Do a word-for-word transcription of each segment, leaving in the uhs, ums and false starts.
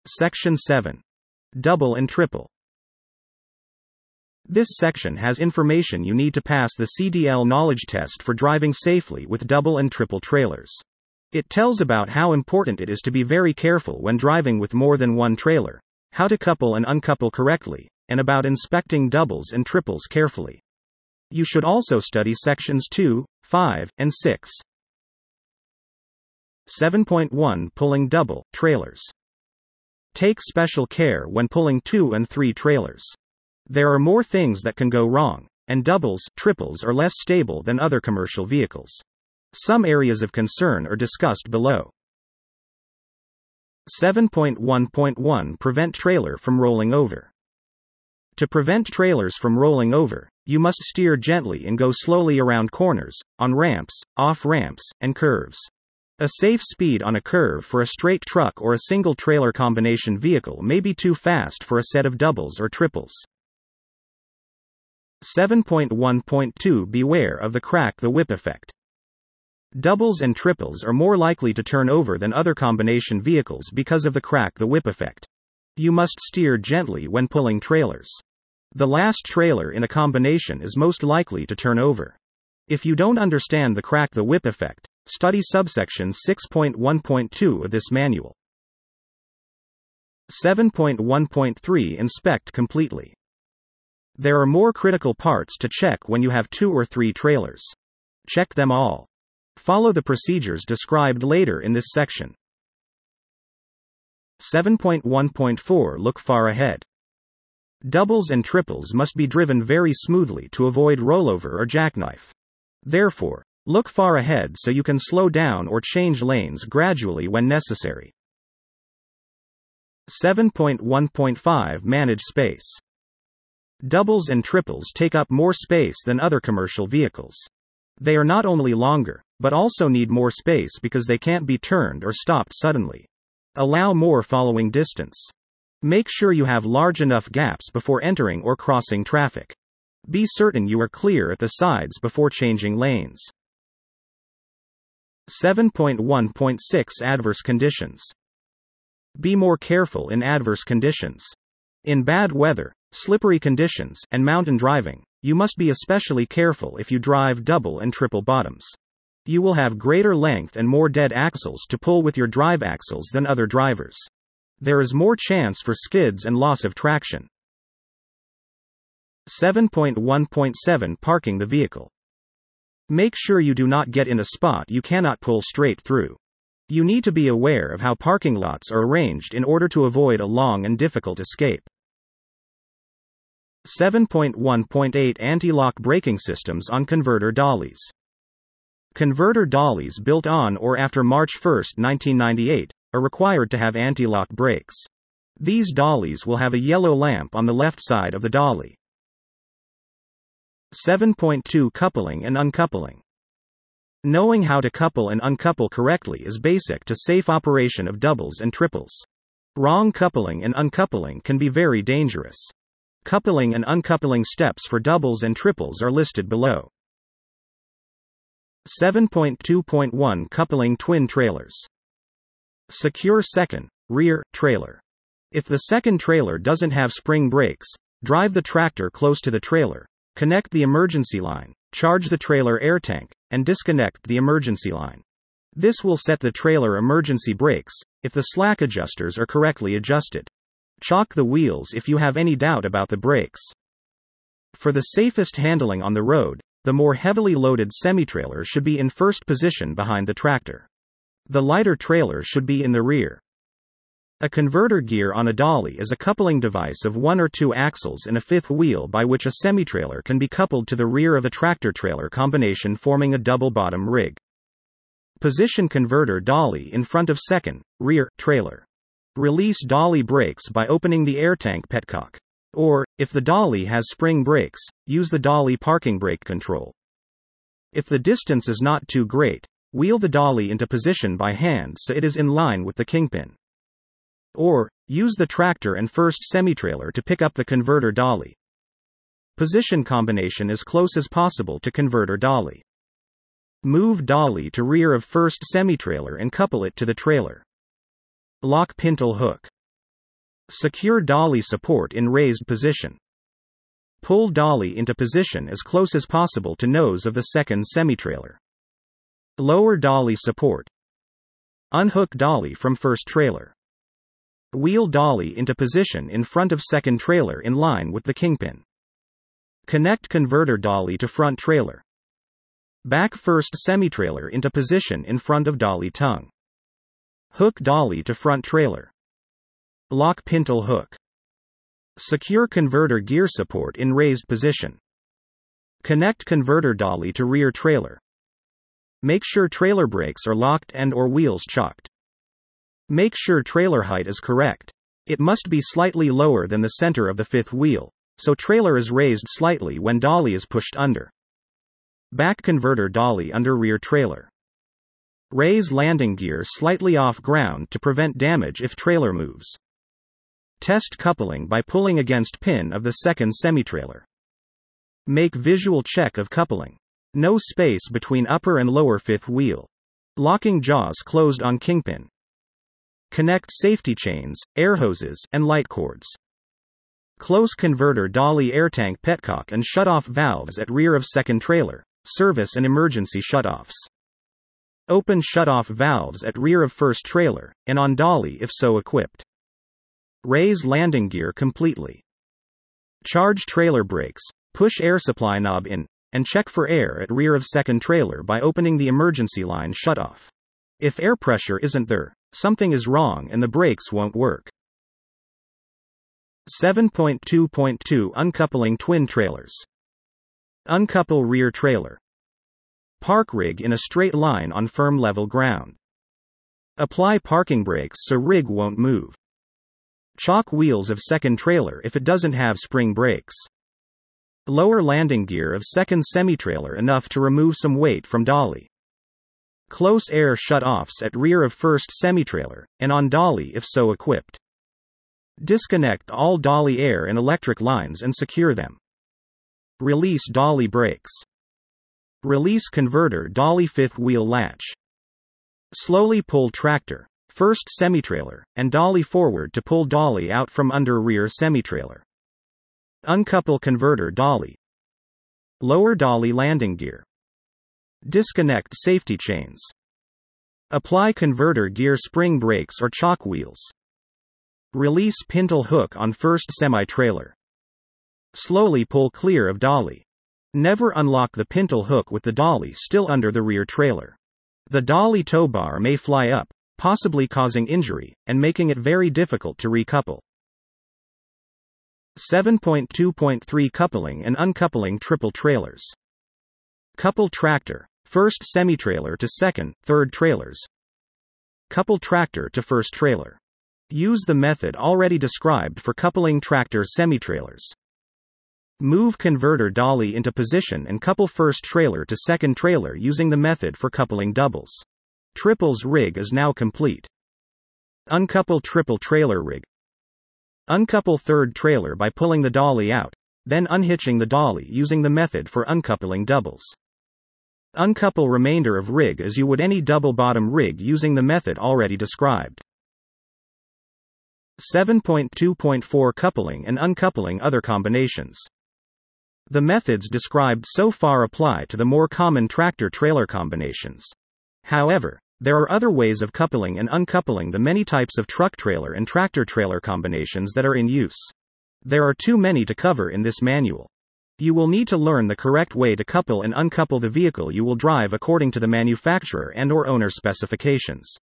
Section seven. Double and triple. This section has information you need to pass the C D L knowledge test for driving safely with double and triple trailers. It tells about how important it is to be very careful when driving with more than one trailer, how to couple and uncouple correctly, and about inspecting doubles and triples carefully. You should also study sections two, five, and six. seven point one Pulling double trailers. Take special care when pulling two and three trailers. There are more things that can go wrong, and doubles, triples are less stable than other commercial vehicles. Some areas of concern are discussed below. seven point one point one Prevent trailer from rolling over. To prevent trailers from rolling over, you must steer gently and go slowly around corners, on ramps, off ramps, and curves. A safe speed on a curve for a straight truck or a single trailer combination vehicle may be too fast for a set of doubles or triples. seven point one point two Beware of the crack the whip effect. Doubles and triples are more likely to turn over than other combination vehicles because of the crack the whip effect. You must steer gently when pulling trailers. The last trailer in a combination is most likely to turn over. If you don't understand the crack the whip effect, study subsection six point one point two of this manual. seven point one point three Inspect completely. There are more critical parts to check when you have two or three trailers. Check them all. Follow the procedures described later in this section. seven point one point four Look far ahead. Doubles and triples must be driven very smoothly to avoid rollover or jackknife. Therefore, look far ahead so you can slow down or change lanes gradually when necessary. seven point one point five Manage space. Doubles and triples take up more space than other commercial vehicles. They are not only longer, but also need more space because they can't be turned or stopped suddenly. Allow more following distance. Make sure you have large enough gaps before entering or crossing traffic. Be certain you are clear at the sides before changing lanes. seven point one point six Adverse conditions. Be more careful in adverse conditions. In bad weather, slippery conditions, and mountain driving, you must be especially careful if you drive double and triple bottoms. You will have greater length and more dead axles to pull with your drive axles than other drivers. There is more chance for skids and loss of traction. seven point one point seven Parking the vehicle. Make sure you do not get in a spot you cannot pull straight through. You need to be aware of how parking lots are arranged in order to avoid a long and difficult escape. seven point one point eight Anti-lock braking systems on converter dollies. Converter dollies built on or after March first, nineteen ninety-eight, are required to have anti-lock brakes. These dollies will have a yellow lamp on the left side of the dolly. seven point two Coupling and uncoupling. Knowing how to couple and uncouple correctly is basic to safe operation of doubles and triples. Wrong coupling and uncoupling can be very dangerous. Coupling and uncoupling steps for doubles and triples are listed below. seven point two point one Coupling twin trailers. Secure second, rear, trailer. If the second trailer doesn't have spring brakes, drive the tractor close to the trailer, connect the emergency line, charge the trailer air tank, and disconnect the emergency line. This will set the trailer emergency brakes, if the slack adjusters are correctly adjusted. Chock the wheels if you have any doubt about the brakes. For the safest handling on the road, the more heavily loaded semi-trailer should be in first position behind the tractor. The lighter trailer should be in the rear. A converter gear on a dolly is a coupling device of one or two axles and a fifth wheel by which a semi-trailer can be coupled to the rear of a tractor-trailer combination forming a double-bottom rig. Position converter dolly in front of second, rear, trailer. Release dolly brakes by opening the air tank petcock. Or, if the dolly has spring brakes, use the dolly parking brake control. If the distance is not too great, wheel the dolly into position by hand so it is in line with the kingpin. Or, use the tractor and first semi-trailer to pick up the converter dolly. Position combination as close as possible to converter dolly. Move dolly to rear of first semi-trailer and couple it to the trailer. Lock pintle hook. Secure dolly support in raised position. Pull dolly into position as close as possible to nose of the second semi-trailer. Lower dolly support. Unhook dolly from first trailer. Wheel dolly into position in front of second trailer in line with the kingpin. Connect converter dolly to front trailer. Back first semi-trailer into position in front of dolly tongue. Hook dolly to front trailer. Lock pintle hook. Secure converter gear support in raised position. Connect converter dolly to rear trailer. Make sure trailer brakes are locked and or wheels chocked. Make sure trailer height is correct. It must be slightly lower than the center of the fifth wheel, so trailer is raised slightly when dolly is pushed under. Back converter dolly under rear trailer. Raise landing gear slightly off ground to prevent damage if trailer moves. Test coupling by pulling against pin of the second semi-trailer. Make visual check of coupling. No space between upper and lower fifth wheel. Locking jaws closed on kingpin. Connect safety chains, air hoses, and light cords. Close converter dolly air tank petcock and shutoff valves at rear of second trailer, service and emergency shutoffs. Open shutoff valves at rear of first trailer, and on dolly if so equipped. Raise landing gear completely. Charge trailer brakes, push air supply knob in, and check for air at rear of second trailer by opening the emergency line shutoff. If air pressure isn't there, something is wrong and the brakes won't work. seven point two point two Uncoupling twin trailers. Uncouple rear trailer. Park rig in a straight line on firm level ground. Apply parking brakes so rig won't move. Chock wheels of second trailer if it doesn't have spring brakes. Lower landing gear of second semi-trailer enough to remove some weight from dolly. Close air shut-offs at rear of first semi-trailer, and on dolly if so equipped. Disconnect all dolly air and electric lines and secure them. Release dolly brakes. Release converter dolly fifth wheel latch. Slowly pull tractor, first semi-trailer, and dolly forward to pull dolly out from under rear semi-trailer. Uncouple converter dolly. Lower dolly landing gear. Disconnect safety chains. Apply converter gear spring brakes or chock wheels. Release pintle hook on first semi-trailer. Slowly pull clear of dolly. Never unlock the pintle hook with the dolly still under the rear trailer. The dolly tow bar may fly up, possibly causing injury, and making it very difficult to recouple. seven point two point three Coupling and uncoupling triple trailers. Couple tractor, first semi-trailer to second, third trailers. Couple tractor to first trailer. Use the method already described for coupling tractor semi-trailers. Move converter dolly into position and couple first trailer to second trailer using the method for coupling doubles. Triples rig is now complete. Uncouple triple trailer rig. Uncouple third trailer by pulling the dolly out, then unhitching the dolly using the method for uncoupling doubles. Uncouple remainder of rig as you would any double bottom rig using the method already described. seven point two point four Coupling and uncoupling other combinations. The methods described so far apply to the more common tractor-trailer combinations. However, there are other ways of coupling and uncoupling the many types of truck-trailer and tractor-trailer combinations that are in use. There are too many to cover in this manual. You will need to learn the correct way to couple and uncouple the vehicle you will drive according to the manufacturer and/or owner specifications.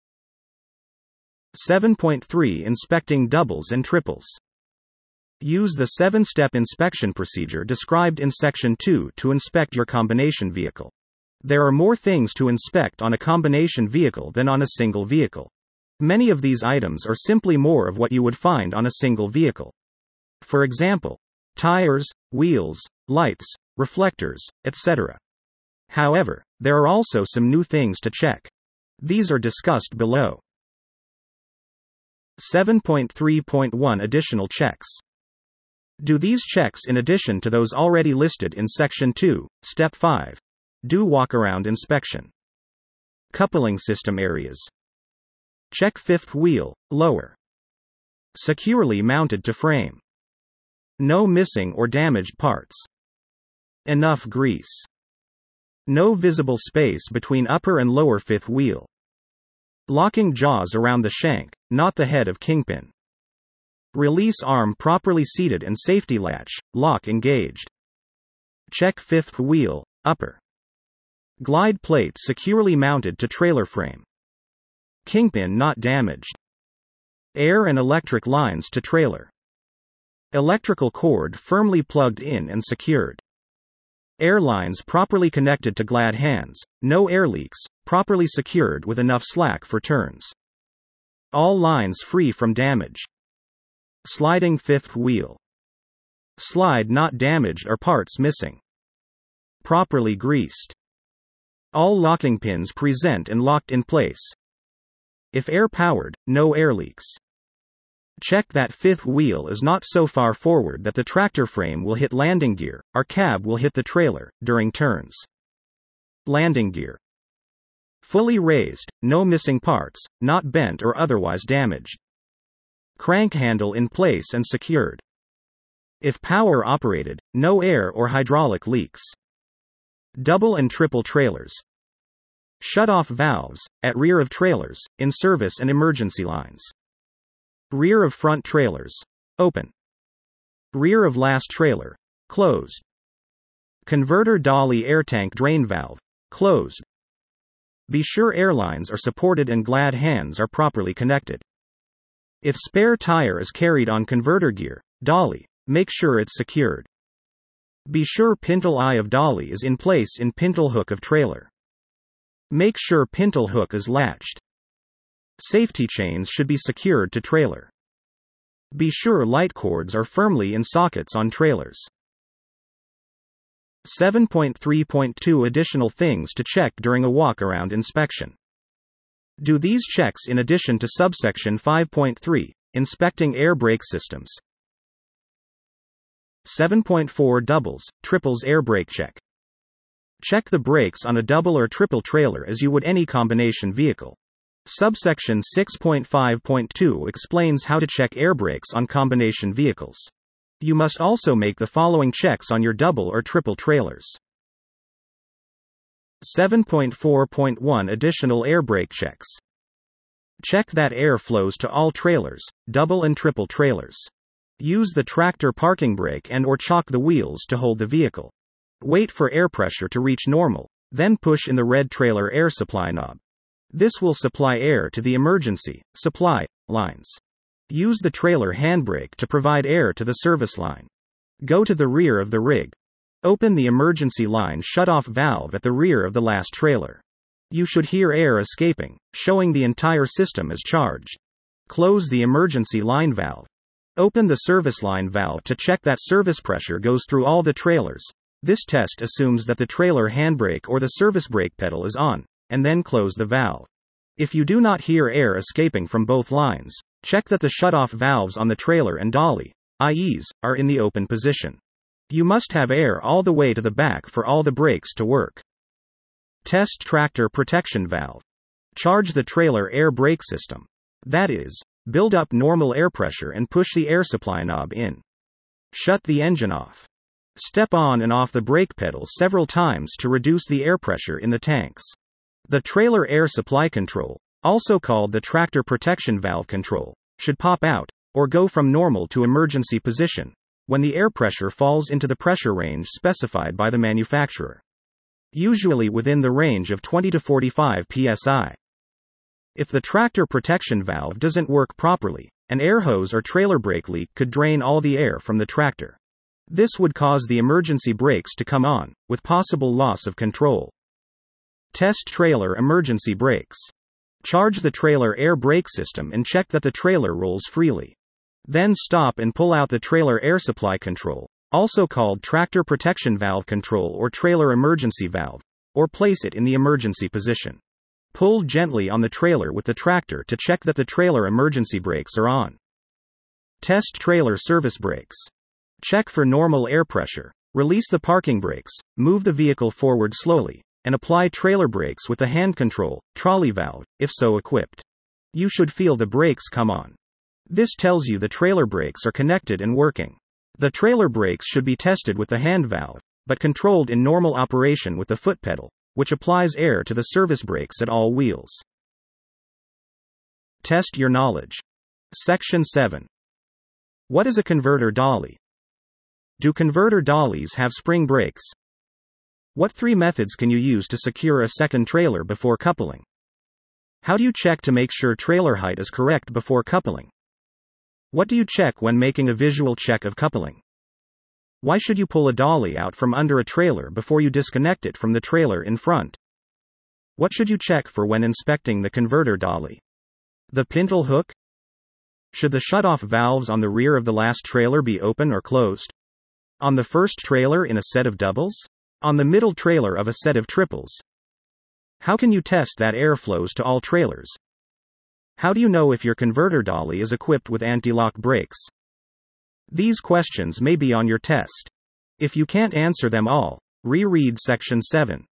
seven point three Inspecting doubles and triples. Use the seven-step inspection procedure described in Section two to inspect your combination vehicle. There are more things to inspect on a combination vehicle than on a single vehicle. Many of these items are simply more of what you would find on a single vehicle. For example, tires, wheels, lights, reflectors, et cetera. However, there are also some new things to check. These are discussed below. seven point three point one Additional checks. Do these checks in addition to those already listed in Section two, Step five. Do walk-around inspection. Coupling system areas. Check fifth wheel, lower. Securely mounted to frame. No missing or damaged parts. Enough grease. No visible space between upper and lower fifth wheel. Locking jaws around the shank, not the head of kingpin. Release arm properly seated and safety latch, lock engaged. Check fifth wheel, upper. Glide plate securely mounted to trailer frame. Kingpin not damaged. Air and electric lines to trailer. Electrical cord firmly plugged in and secured. Air lines properly connected to glad hands, no air leaks, properly secured with enough slack for turns. All lines free from damage. Sliding fifth wheel. Slide not damaged or parts missing. Properly greased. All locking pins present and locked in place. If air powered, no air leaks. Check that fifth wheel is not so far forward that the tractor frame will hit landing gear, or cab will hit the trailer, during turns. Landing gear. Fully raised, no missing parts, not bent or otherwise damaged. Crank handle in place and secured. If power operated, no air or hydraulic leaks. Double and triple trailers. Shut-off valves, at rear of trailers, in service and emergency lines. Rear of front trailers. Open. Rear of last trailer. Closed. Converter dolly air tank drain valve. Closed. Be sure airlines are supported and glad hands are properly connected. If spare tire is carried on converter gear, dolly, make sure it's secured. Be sure pintle eye of dolly is in place in pintle hook of trailer. Make sure pintle hook is latched. Safety chains should be secured to trailer. Be sure light cords are firmly in sockets on trailers. seven point three point two Additional things to check during a walk-around inspection. Do these checks in addition to subsection five point three, inspecting air brake systems. seven point four Doubles, triples air brake check. Check the brakes on a double or triple trailer as you would any combination vehicle. Subsection six point five point two explains how to check air brakes on combination vehicles. You must also make the following checks on your double or triple trailers. seven point four point one Additional air brake checks. Check that air flows to all trailers, double and triple trailers. Use the tractor parking brake and or chock the wheels to hold the vehicle. Wait for air pressure to reach normal, then push in the red trailer air supply knob. This will supply air to the emergency supply lines. Use the trailer handbrake to provide air to the service line. Go to the rear of the rig. Open the emergency line shutoff valve at the rear of the last trailer. You should hear air escaping, showing the entire system is charged. Close the emergency line valve. Open the service line valve to check that service pressure goes through all the trailers. This test assumes that the trailer handbrake or the service brake pedal is on, and then close the valve. If you do not hear air escaping from both lines, check that the shutoff valves on the trailer and dolly, that is, are in the open position. You must have air all the way to the back for all the brakes to work. Test tractor protection valve. Charge the trailer air brake system. That is, build up normal air pressure and push the air supply knob in. Shut the engine off. Step on and off the brake pedal several times to reduce the air pressure in the tanks. The trailer air supply control, also called the tractor protection valve control, should pop out, or go from normal to emergency position, when the air pressure falls into the pressure range specified by the manufacturer. Usually within the range of twenty to forty-five P S I. If the tractor protection valve doesn't work properly, an air hose or trailer brake leak could drain all the air from the tractor. This would cause the emergency brakes to come on, with possible loss of control. Test trailer emergency brakes. Charge the trailer air brake system and check that the trailer rolls freely. Then stop and pull out the trailer air supply control, also called tractor protection valve control or trailer emergency valve, or place it in the emergency position. Pull gently on the trailer with the tractor to check that the trailer emergency brakes are on. Test trailer service brakes. Check for normal air pressure. Release the parking brakes, move the vehicle forward slowly, and apply trailer brakes with the hand control, trolley valve, if so equipped. You should feel the brakes come on. This tells you the trailer brakes are connected and working. The trailer brakes should be tested with the hand valve, but controlled in normal operation with the foot pedal, which applies air to the service brakes at all wheels. Test your knowledge. Section seven. What is a converter dolly? Do converter dollies have spring brakes? What three methods can you use to secure a second trailer before coupling? How do you check to make sure trailer height is correct before coupling? What do you check when making a visual check of coupling? Why should you pull a dolly out from under a trailer before you disconnect it from the trailer in front? What should you check for when inspecting the converter dolly? The pintle hook? Should the shutoff valves on the rear of the last trailer be open or closed? On the first trailer in a set of doubles? On the middle trailer of a set of triples? How can you test that air flows to all trailers? How do you know if your converter dolly is equipped with anti-lock brakes? These questions may be on your test. If you can't answer them all, reread Section seven.